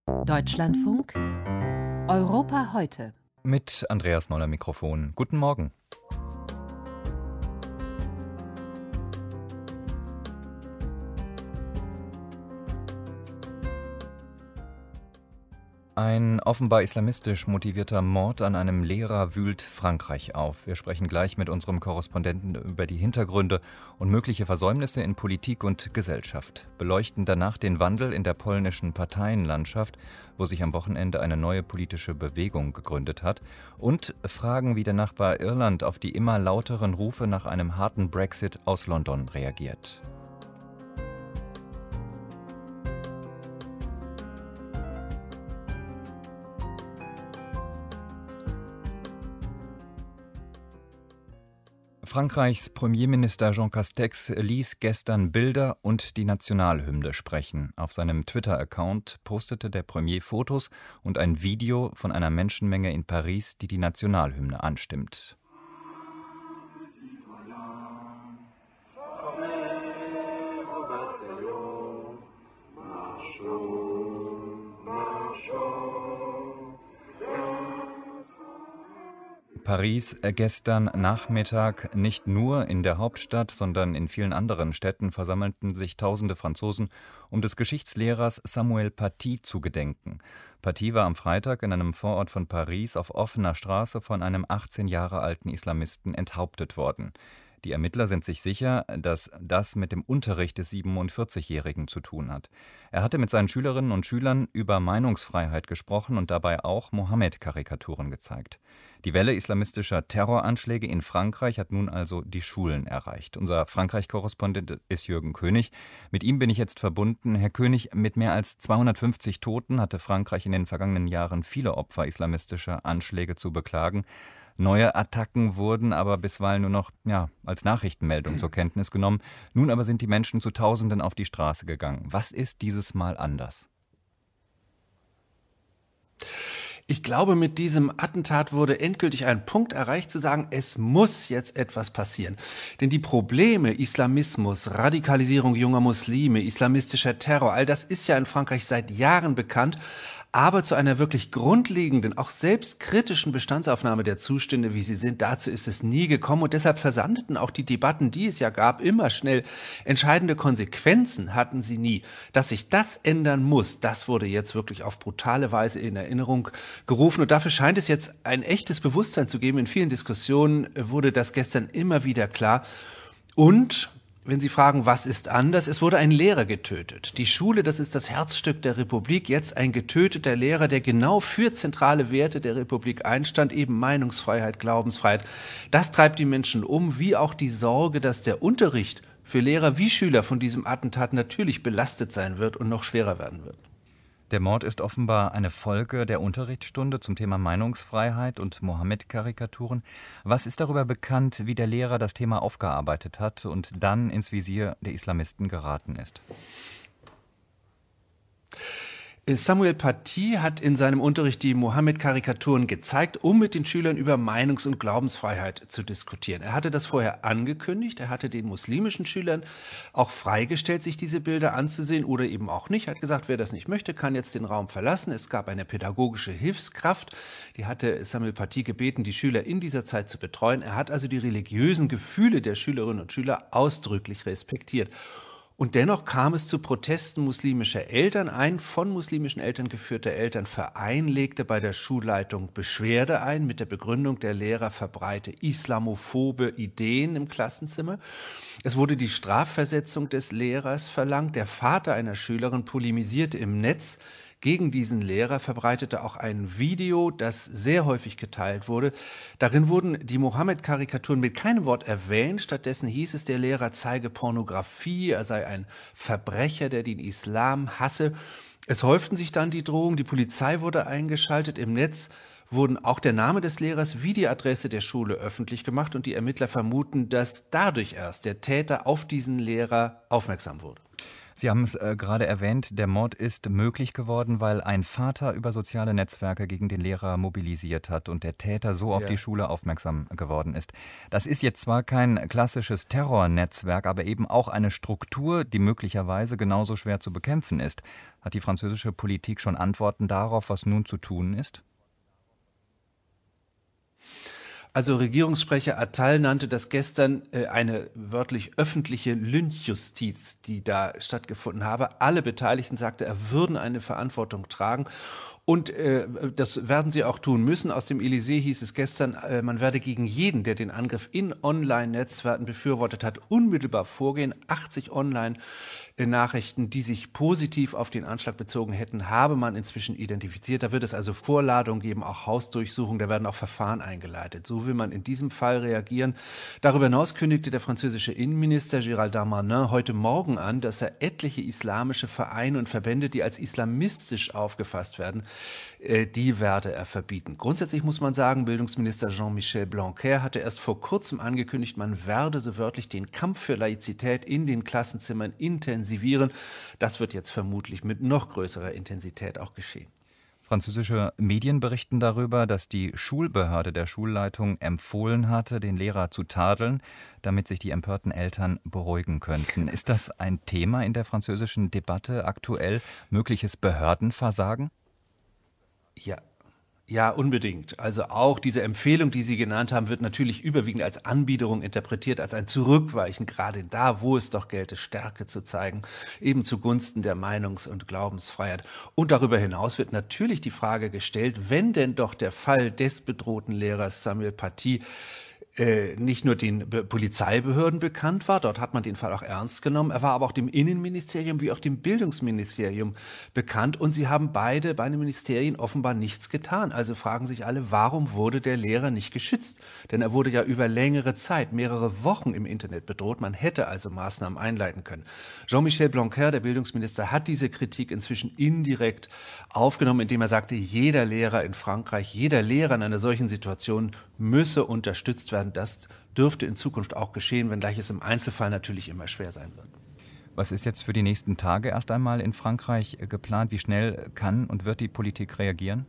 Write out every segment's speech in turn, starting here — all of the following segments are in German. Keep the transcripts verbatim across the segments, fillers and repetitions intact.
Deutschlandfunk Europa heute. Mit Andreas Noller Mikrofon. Guten Morgen. Ein offenbar islamistisch motivierter Mord an einem Lehrer wühlt Frankreich auf. Wir sprechen gleich mit unserem Korrespondenten über die Hintergründe und mögliche Versäumnisse in Politik und Gesellschaft. Beleuchten danach den Wandel in der polnischen Parteienlandschaft, wo sich am Wochenende eine neue politische Bewegung gegründet hat. Und fragen, wie der Nachbar Irland auf die immer lauteren Rufe nach einem harten Brexit aus London reagiert. Frankreichs Premierminister Jean Castex ließ gestern Bilder und die Nationalhymne sprechen. Auf seinem Twitter-Account postete der Premier Fotos und ein Video von einer Menschenmenge in Paris, die die Nationalhymne anstimmt. Paris gestern Nachmittag. Nicht nur in der Hauptstadt, sondern in vielen anderen Städten versammelten sich tausende Franzosen, um des Geschichtslehrers Samuel Paty zu gedenken. Paty war am Freitag in einem Vorort von Paris auf offener Straße von einem achtzehn Jahre alten Islamisten enthauptet worden. Die Ermittler sind sich sicher, dass das mit dem Unterricht des siebenundvierzigjährigen zu tun hat. Er hatte mit seinen Schülerinnen und Schülern über Meinungsfreiheit gesprochen und dabei auch Mohammed-Karikaturen gezeigt. Die Welle islamistischer Terroranschläge in Frankreich hat nun also die Schulen erreicht. Unser Frankreich-Korrespondent ist Jürgen König. Mit ihm bin ich jetzt verbunden. Herr König, mit mehr als zweihundertfünfzig Toten hatte Frankreich in den vergangenen Jahren viele Opfer islamistischer Anschläge zu beklagen. Neue Attacken wurden aber bisweilen nur noch ja, als Nachrichtenmeldung zur Kenntnis genommen. Nun aber sind die Menschen zu Tausenden auf die Straße gegangen. Was ist dieses Mal anders? Ich glaube, mit diesem Attentat wurde endgültig ein Punkt erreicht, zu sagen, es muss jetzt etwas passieren. Denn die Probleme, Islamismus, Radikalisierung junger Muslime, islamistischer Terror, all das ist ja in Frankreich seit Jahren bekannt. Aber zu einer wirklich grundlegenden, auch selbstkritischen Bestandsaufnahme der Zustände, wie sie sind, dazu ist es nie gekommen. Und deshalb versandeten auch die Debatten, die es ja gab, immer schnell. Entscheidende Konsequenzen hatten sie nie. Dass sich das ändern muss, das wurde jetzt wirklich auf brutale Weise in Erinnerung gerufen. Und dafür scheint es jetzt ein echtes Bewusstsein zu geben. In vielen Diskussionen wurde das gestern immer wieder klar. Und wenn Sie fragen, was ist anders? Es wurde ein Lehrer getötet. Die Schule, das ist das Herzstück der Republik. Jetzt ein getöteter Lehrer, der genau für zentrale Werte der Republik einstand, eben Meinungsfreiheit, Glaubensfreiheit. Das treibt die Menschen um, wie auch die Sorge, dass der Unterricht für Lehrer wie Schüler von diesem Attentat natürlich belastet sein wird und noch schwerer werden wird. Der Mord ist offenbar eine Folge der Unterrichtsstunde zum Thema Meinungsfreiheit und Mohammed-Karikaturen. Was ist darüber bekannt, wie der Lehrer das Thema aufgearbeitet hat und dann ins Visier der Islamisten geraten ist? Samuel Paty hat in seinem Unterricht die Mohammed-Karikaturen gezeigt, um mit den Schülern über Meinungs- und Glaubensfreiheit zu diskutieren. Er hatte das vorher angekündigt, er hatte den muslimischen Schülern auch freigestellt, sich diese Bilder anzusehen oder eben auch nicht. Er hat gesagt, wer das nicht möchte, kann jetzt den Raum verlassen. Es gab eine pädagogische Hilfskraft, die hatte Samuel Paty gebeten, die Schüler in dieser Zeit zu betreuen. Er hat also die religiösen Gefühle der Schülerinnen und Schüler ausdrücklich respektiert. Und dennoch kam es zu Protesten muslimischer Eltern. Ein von muslimischen Eltern geführter Elternverein legte bei der Schulleitung Beschwerde ein mit der Begründung, der Lehrer verbreite islamophobe Ideen im Klassenzimmer. Es wurde die Strafversetzung des Lehrers verlangt. Der Vater einer Schülerin polemisierte im Netz gegen diesen Lehrer, verbreitete auch ein Video, das sehr häufig geteilt wurde. Darin wurden die Mohammed-Karikaturen mit keinem Wort erwähnt. Stattdessen hieß es, der Lehrer zeige Pornografie, er sei ein Verbrecher, der den Islam hasse. Es häuften sich dann die Drohungen, die Polizei wurde eingeschaltet. Im Netz wurden auch der Name des Lehrers wie die Adresse der Schule öffentlich gemacht und die Ermittler vermuten, dass dadurch erst der Täter auf diesen Lehrer aufmerksam wurde. Sie haben es äh, gerade erwähnt, der Mord ist möglich geworden, weil ein Vater über soziale Netzwerke gegen den Lehrer mobilisiert hat und der Täter so auf Ja. die Schule aufmerksam geworden ist. Das ist jetzt zwar kein klassisches Terrornetzwerk, aber eben auch eine Struktur, die möglicherweise genauso schwer zu bekämpfen ist. Hat die französische Politik schon Antworten darauf, was nun zu tun ist? Also Regierungssprecher Attal nannte das gestern äh, eine wörtlich öffentliche Lynchjustiz, die da stattgefunden habe. Alle Beteiligten, sagte er, würden eine Verantwortung tragen. Und äh, das werden sie auch tun müssen. Aus dem Élysée hieß es gestern, äh, man werde gegen jeden, der den Angriff in Online-Netzwerken befürwortet hat, unmittelbar vorgehen. achtzig Online-Nachrichten, die sich positiv auf den Anschlag bezogen hätten, habe man inzwischen identifiziert. Da wird es also Vorladungen geben, auch Hausdurchsuchungen, da werden auch Verfahren eingeleitet. So will man in diesem Fall reagieren. Darüber hinaus kündigte der französische Innenminister Gérald Darmanin heute Morgen an, dass er etliche islamische Vereine und Verbände, die als islamistisch aufgefasst werden, die werde er verbieten. Grundsätzlich muss man sagen, Bildungsminister Jean-Michel Blanquer hatte erst vor kurzem angekündigt, man werde so wörtlich den Kampf für Laizität in den Klassenzimmern intensivieren. Das wird jetzt vermutlich mit noch größerer Intensität auch geschehen. Französische Medien berichten darüber, dass die Schulbehörde der Schulleitung empfohlen hatte, den Lehrer zu tadeln, damit sich die empörten Eltern beruhigen könnten. Ist das ein Thema in der französischen Debatte aktuell, mögliches Behördenversagen? Ja, ja, unbedingt. Also auch diese Empfehlung, die Sie genannt haben, wird natürlich überwiegend als Anbiederung interpretiert, als ein Zurückweichen, gerade da, wo es doch gelte, Stärke zu zeigen, eben zugunsten der Meinungs- und Glaubensfreiheit. Und darüber hinaus wird natürlich die Frage gestellt, wenn denn doch der Fall des bedrohten Lehrers Samuel Paty Äh, nicht nur den Be- Polizeibehörden bekannt war, dort hat man den Fall auch ernst genommen, er war aber auch dem Innenministerium wie auch dem Bildungsministerium bekannt und sie haben beide, beide Ministerien offenbar nichts getan. Also fragen sich alle, warum wurde der Lehrer nicht geschützt? Denn er wurde ja über längere Zeit, mehrere Wochen im Internet bedroht, man hätte also Maßnahmen einleiten können. Jean-Michel Blanquer, der Bildungsminister, hat diese Kritik inzwischen indirekt aufgenommen, indem er sagte, jeder Lehrer in Frankreich, jeder Lehrer in einer solchen Situation müsse unterstützt werden. Das dürfte in Zukunft auch geschehen, wenngleich es im Einzelfall natürlich immer schwer sein wird. Was ist jetzt für die nächsten Tage erst einmal in Frankreich geplant? Wie schnell kann und wird die Politik reagieren?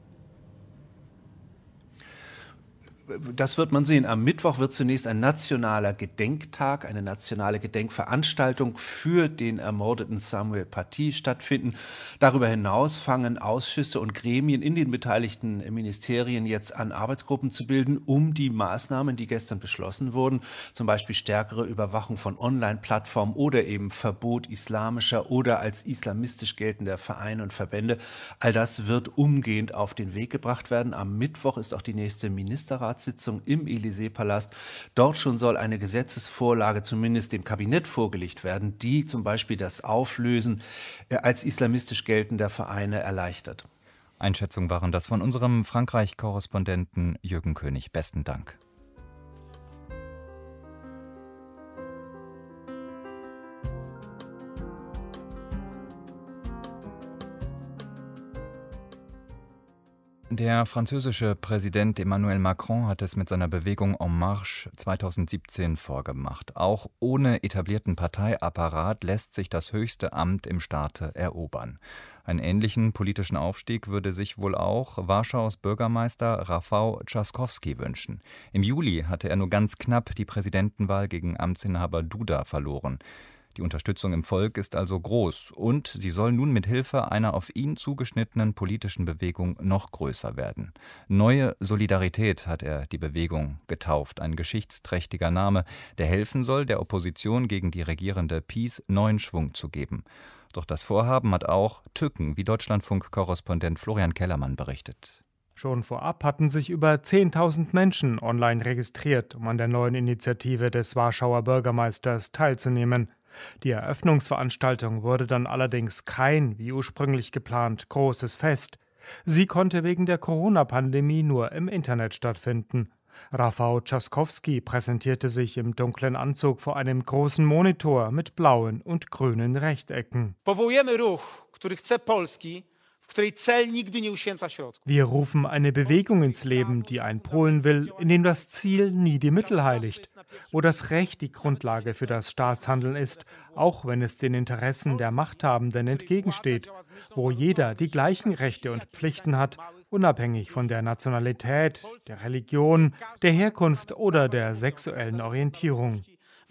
Das wird man sehen. Am Mittwoch wird zunächst ein nationaler Gedenktag, eine nationale Gedenkveranstaltung für den ermordeten Samuel Paty stattfinden. Darüber hinaus fangen Ausschüsse und Gremien in den beteiligten Ministerien jetzt an, Arbeitsgruppen zu bilden, um die Maßnahmen, die gestern beschlossen wurden, zum Beispiel stärkere Überwachung von Online-Plattformen oder eben Verbot islamischer oder als islamistisch geltender Vereine und Verbände, all das wird umgehend auf den Weg gebracht werden. Am Mittwoch ist auch die nächste Ministerratssitzung im Élysée-Palast. Dort schon soll eine Gesetzesvorlage zumindest dem Kabinett vorgelegt werden, die zum Beispiel das Auflösen äh, als islamistisch geltender Vereine erleichtert. Einschätzungen waren das von unserem Frankreich-Korrespondenten Jürgen König. Besten Dank. Der französische Präsident Emmanuel Macron hat es mit seiner Bewegung En Marche zweitausendsiebzehn vorgemacht. Auch ohne etablierten Parteiapparat lässt sich das höchste Amt im Staate erobern. Einen ähnlichen politischen Aufstieg würde sich wohl auch Warschaus Bürgermeister Rafał Trzaskowski wünschen. Im Juli hatte er nur ganz knapp die Präsidentenwahl gegen Amtsinhaber Duda verloren. Die Unterstützung im Volk ist also groß und sie soll nun mit Hilfe einer auf ihn zugeschnittenen politischen Bewegung noch größer werden. Neue Solidarität hat er die Bewegung getauft, ein geschichtsträchtiger Name, der helfen soll, der Opposition gegen die regierende P I S neuen Schwung zu geben. Doch das Vorhaben hat auch Tücken, wie Deutschlandfunk-Korrespondent Florian Kellermann berichtet. Schon vorab hatten sich über zehntausend Menschen online registriert, um an der neuen Initiative des Warschauer Bürgermeisters teilzunehmen. Die Eröffnungsveranstaltung wurde dann allerdings kein, wie ursprünglich geplant, großes Fest. Sie konnte wegen der Corona-Pandemie nur im Internet stattfinden. Rafał Trzaskowski präsentierte sich im dunklen Anzug vor einem großen Monitor mit blauen und grünen Rechtecken. Powołujemy ruch, który chce Polski, w Wir rufen eine Bewegung ins Leben, die ein Polen will, in dem das Ziel nie die Mittel heiligt, wo das Recht die Grundlage für das Staatshandeln ist, auch wenn es den Interessen der Machthabenden entgegensteht, wo jeder die gleichen Rechte und Pflichten hat, unabhängig von der Nationalität, der Religion, der Herkunft oder der sexuellen Orientierung.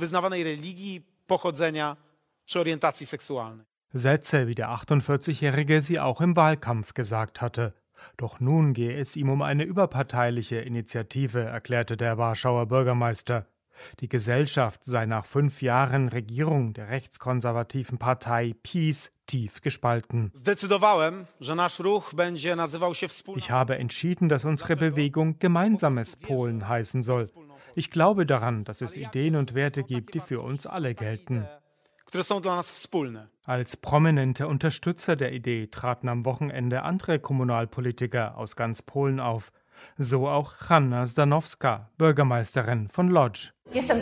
Sätze, wie der achtundvierzigjährige sie auch im Wahlkampf gesagt hatte. Doch nun gehe es ihm um eine überparteiliche Initiative, erklärte der Warschauer Bürgermeister. Die Gesellschaft sei nach fünf Jahren Regierung der rechtskonservativen Partei PiS tief gespalten. Ich habe entschieden, dass unsere Bewegung Gemeinsames Polen heißen soll. Ich glaube daran, dass es Ideen und Werte gibt, die für uns alle gelten. Als prominente Unterstützer der Idee traten am Wochenende andere Kommunalpolitiker aus ganz Polen auf. So auch Hanna Zdanowska, Bürgermeisterin von Lodz.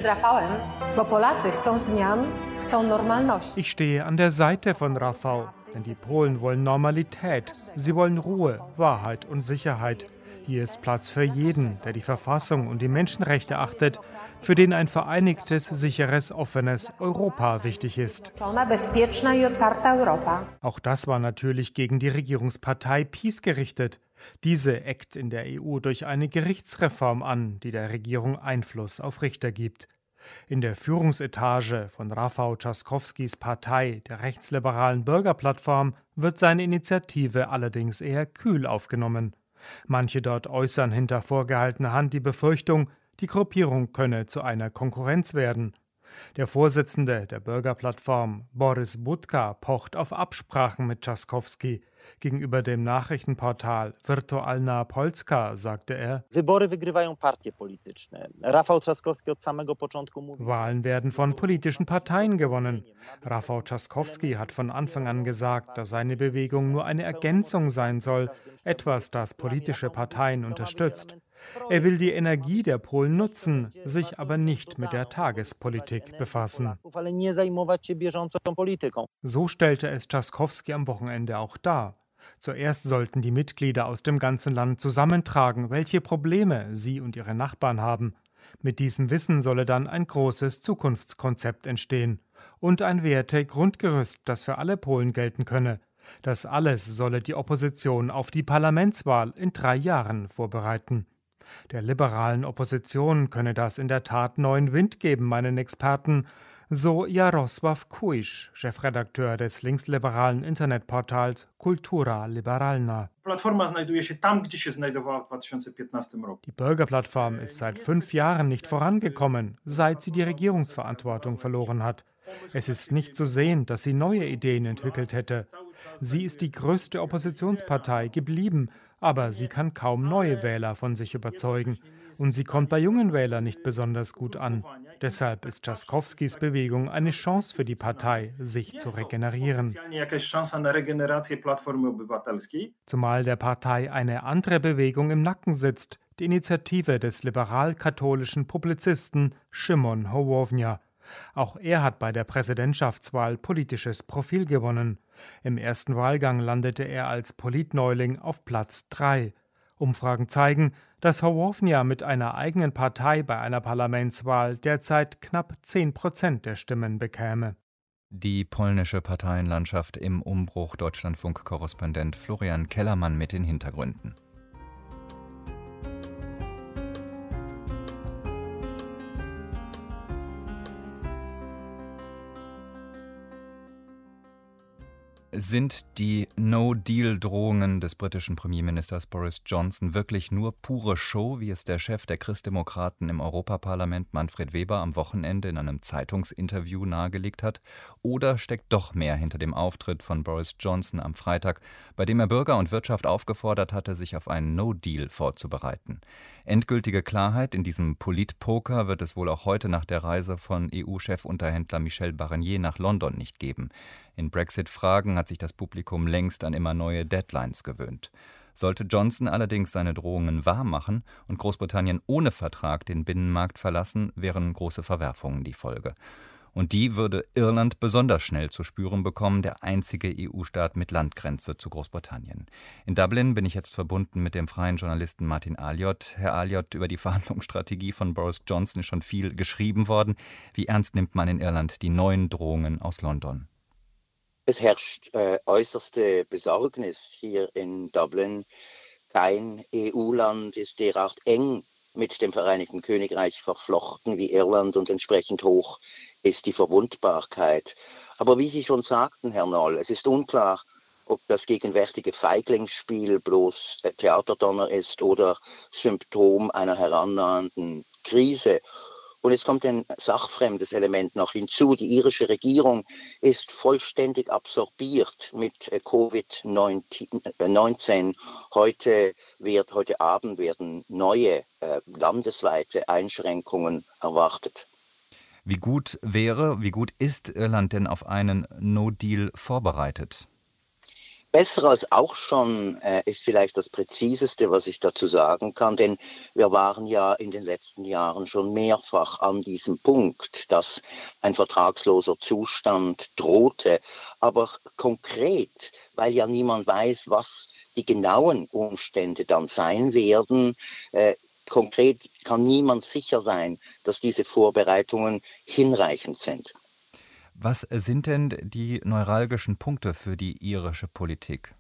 Ich stehe an der Seite von Rafał, denn die Polen wollen Normalität. Sie wollen Ruhe, Wahrheit und Sicherheit. Hier ist Platz für jeden, der die Verfassung und die Menschenrechte achtet, für den ein vereinigtes, sicheres, offenes Europa wichtig ist. Auch das war natürlich gegen die Regierungspartei PiS gerichtet. Diese eckt in der E U durch eine Gerichtsreform an, die der Regierung Einfluss auf Richter gibt. In der Führungsetage von Rafał Trzaskowskis Partei, der rechtsliberalen Bürgerplattform, wird seine Initiative allerdings eher kühl aufgenommen. Manche dort äußern hinter vorgehaltener Hand die Befürchtung, die Gruppierung könne zu einer Konkurrenz werden. Der Vorsitzende der Bürgerplattform, Borys Budka, pocht auf Absprachen mit Trzaskowski. Gegenüber dem Nachrichtenportal Wirtualna Polska sagte er: Wahlen werden von politischen Parteien gewonnen. Rafał Trzaskowski hat von Anfang an gesagt, dass seine Bewegung nur eine Ergänzung sein soll, etwas, das politische Parteien unterstützt. Er will die Energie der Polen nutzen, sich aber nicht mit der Tagespolitik befassen. So stellte es Trzaskowski am Wochenende auch dar. Zuerst sollten die Mitglieder aus dem ganzen Land zusammentragen, welche Probleme sie und ihre Nachbarn haben. Mit diesem Wissen solle dann ein großes Zukunftskonzept entstehen und ein Werte-Grundgerüst, das für alle Polen gelten könne. Das alles solle die Opposition auf die Parlamentswahl in drei Jahren vorbereiten. Der liberalen Opposition könne das in der Tat neuen Wind geben, meinen Experten, so Jarosław Kuisz, Chefredakteur des linksliberalen Internetportals Kultura Liberalna. Die Bürgerplattform ist seit fünf Jahren nicht vorangekommen, seit sie die Regierungsverantwortung verloren hat. Es ist nicht zu sehen, dass sie neue Ideen entwickelt hätte. Sie ist die größte Oppositionspartei geblieben, aber sie kann kaum neue Wähler von sich überzeugen. Und sie kommt bei jungen Wählern nicht besonders gut an. Deshalb ist Trzaskowskis Bewegung eine Chance für die Partei, sich zu regenerieren. Zumal der Partei eine andere Bewegung im Nacken sitzt, die Initiative des liberal-katholischen Publizisten Szymon Hołownia. Auch er hat bei der Präsidentschaftswahl politisches Profil gewonnen. Im ersten Wahlgang landete er als Politneuling auf Platz drei. Umfragen zeigen, dass Hołownia mit einer eigenen Partei bei einer Parlamentswahl derzeit knapp zehn Prozent der Stimmen bekäme. Die polnische Parteienlandschaft im Umbruch, Deutschlandfunk-Korrespondent Florian Kellermann mit den Hintergründen. Sind die No-Deal-Drohungen des britischen Premierministers Boris Johnson wirklich nur pure Show, wie es der Chef der Christdemokraten im Europaparlament Manfred Weber am Wochenende in einem Zeitungsinterview nahegelegt hat? Oder steckt doch mehr hinter dem Auftritt von Boris Johnson am Freitag, bei dem er Bürger und Wirtschaft aufgefordert hatte, sich auf einen No-Deal vorzubereiten? Endgültige Klarheit in diesem Politpoker wird es wohl auch heute nach der Reise von E U-Chefunterhändler Michel Barnier nach London nicht geben. In Brexit-Fragen hat sich das Publikum längst an immer neue Deadlines gewöhnt. Sollte Johnson allerdings seine Drohungen wahrmachen und Großbritannien ohne Vertrag den Binnenmarkt verlassen, wären große Verwerfungen die Folge. Und die würde Irland besonders schnell zu spüren bekommen, der einzige E U-Staat mit Landgrenze zu Großbritannien. In Dublin bin ich jetzt verbunden mit dem freien Journalisten Martin Alliot. Herr Alliot, über die Verhandlungsstrategie von Boris Johnson ist schon viel geschrieben worden. Wie ernst nimmt man in Irland die neuen Drohungen aus London? Es herrscht äh, äußerste Besorgnis hier in Dublin. Kein E U-Land ist derart eng mit dem Vereinigten Königreich verflochten wie Irland und entsprechend hoch ist die Verwundbarkeit. Aber wie Sie schon sagten, Herr Noll, es ist unklar, ob das gegenwärtige Feiglingsspiel bloß Theaterdonner ist oder Symptom einer herannahenden Krise. Und es kommt ein sachfremdes Element noch hinzu. Die irische Regierung ist vollständig absorbiert mit Covid neunzehn. Heute, wird, heute Abend werden neue äh, landesweite Einschränkungen erwartet. Wie gut wäre, wie gut ist Irland denn auf einen No-Deal vorbereitet? Besser als auch schon äh, ist vielleicht das Präziseste, was ich dazu sagen kann, denn wir waren ja in den letzten Jahren schon mehrfach an diesem Punkt, dass ein vertragsloser Zustand drohte. Aber konkret, weil ja niemand weiß, was die genauen Umstände dann sein werden, äh, konkret kann niemand sicher sein, dass diese Vorbereitungen hinreichend sind. Was sind denn die neuralgischen Punkte für die irische Politik?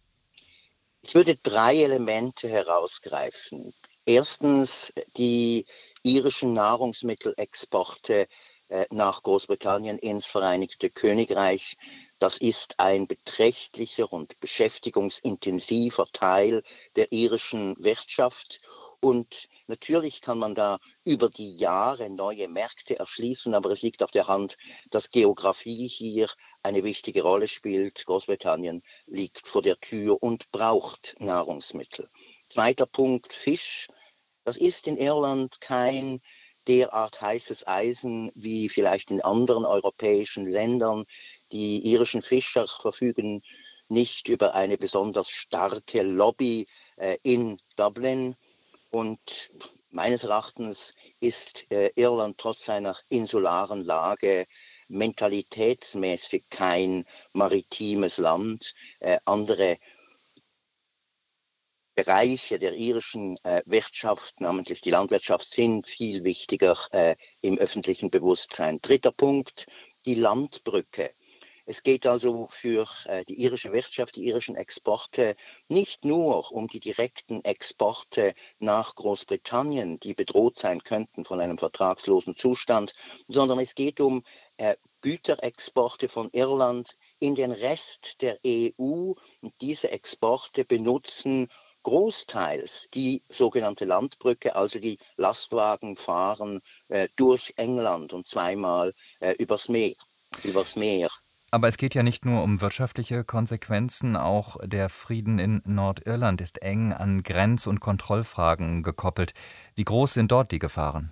Ich würde drei Elemente herausgreifen. Erstens die irischen Nahrungsmittelexporte äh, nach Großbritannien ins Vereinigte Königreich. Das ist ein beträchtlicher und beschäftigungsintensiver Teil der irischen Wirtschaft. Und natürlich kann man da über die Jahre neue Märkte erschließen, aber es liegt auf der Hand, dass Geografie hier eine wichtige Rolle spielt. Großbritannien liegt vor der Tür und braucht Nahrungsmittel. Zweiter Punkt, Fisch. Das ist in Irland kein derart heißes Eisen wie vielleicht in anderen europäischen Ländern. Die irischen Fischer verfügen nicht über eine besonders starke Lobby äh, in Dublin. Und meines Erachtens ist äh, Irland trotz seiner insularen Lage mentalitätsmäßig kein maritimes Land. Äh, andere Bereiche der irischen äh, Wirtschaft, namentlich die Landwirtschaft, sind viel wichtiger äh, im öffentlichen Bewusstsein. Dritter Punkt, die Landbrücke. Es geht also für äh, die irische Wirtschaft, die irischen Exporte nicht nur um die direkten Exporte nach Großbritannien, die bedroht sein könnten von einem vertragslosen Zustand, sondern es geht um äh, Güterexporte von Irland in den Rest der E U. Und diese Exporte benutzen großteils die sogenannte Landbrücke, also die Lastwagen fahren äh, durch England und zweimal äh, übers Meer, übers Meer. Aber es geht ja nicht nur um wirtschaftliche Konsequenzen, auch der Frieden in Nordirland ist eng an Grenz- und Kontrollfragen gekoppelt. Wie groß sind dort die Gefahren?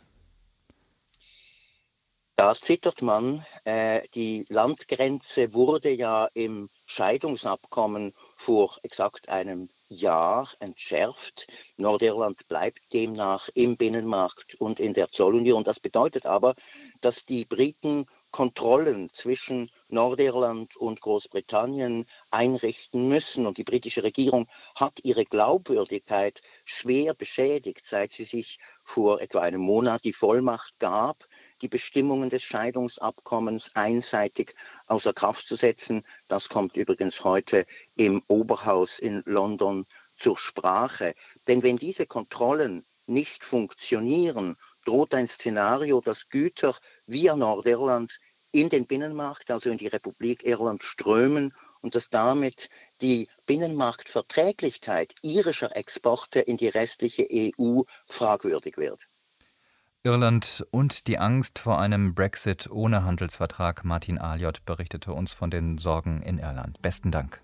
Da zittert man. Äh, die Landgrenze wurde ja im Scheidungsabkommen vor exakt einem Jahr entschärft. Nordirland bleibt demnach im Binnenmarkt und in der Zollunion. Das bedeutet aber, dass die Briten Kontrollen zwischen Nordirland und Großbritannien einrichten müssen. Und die britische Regierung hat ihre Glaubwürdigkeit schwer beschädigt, seit sie sich vor etwa einem Monat die Vollmacht gab, die Bestimmungen des Scheidungsabkommens einseitig außer Kraft zu setzen. Das kommt übrigens heute im Oberhaus in London zur Sprache. Denn wenn diese Kontrollen nicht funktionieren, droht ein Szenario, dass Güter via Nordirland in den Binnenmarkt, also in die Republik Irland, strömen und dass damit die Binnenmarktverträglichkeit irischer Exporte in die restliche E U fragwürdig wird. Irland und die Angst vor einem Brexit ohne Handelsvertrag. Martin Alliot berichtete uns von den Sorgen in Irland. Besten Dank.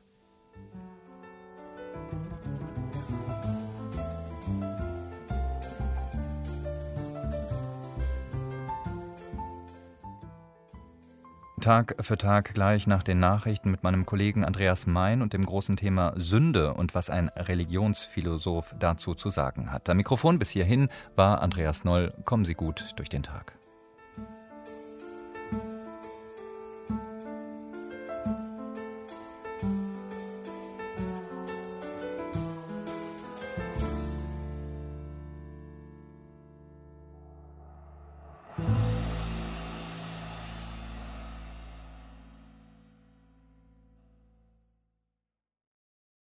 Tag für Tag gleich nach den Nachrichten mit meinem Kollegen Andreas Mein und dem großen Thema Sünde und was ein Religionsphilosoph dazu zu sagen hat. Am Mikrofon bis hierhin war Andreas Noll. Kommen Sie gut durch den Tag.